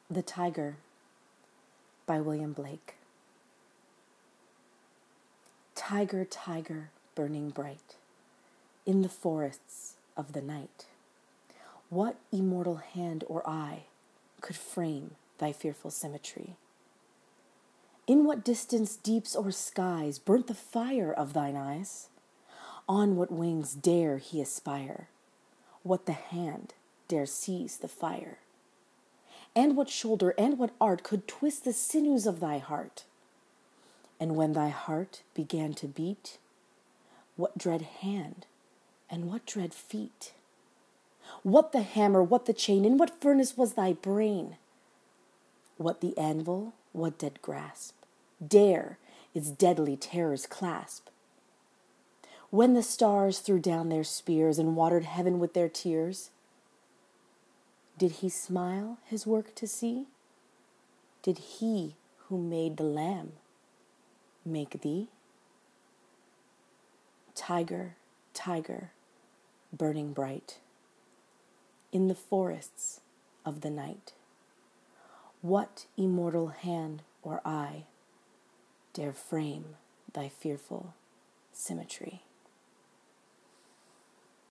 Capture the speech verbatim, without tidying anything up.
The Tiger by William Blake. Tiger, tiger, burning bright in the forests of the night, what immortal hand or eye could frame thy fearful symmetry? In what distant deeps or skies burnt the fire of thine eyes? On what wings dare he aspire? What the hand dare seize the fire? And what shoulder and what art could twist the sinews of thy heart? And when thy heart began to beat, what dread hand and what dread feet? What the hammer, what the chain, in what furnace was thy brain? What the anvil, what dead grasp dare its deadly terrors clasp? When the stars threw down their spears and watered heaven with their tears, did he smile his work to see? Did he who made the lamb make thee? Tiger, tiger, burning bright in the forests of the night, what immortal hand or eye dare frame thy fearful symmetry?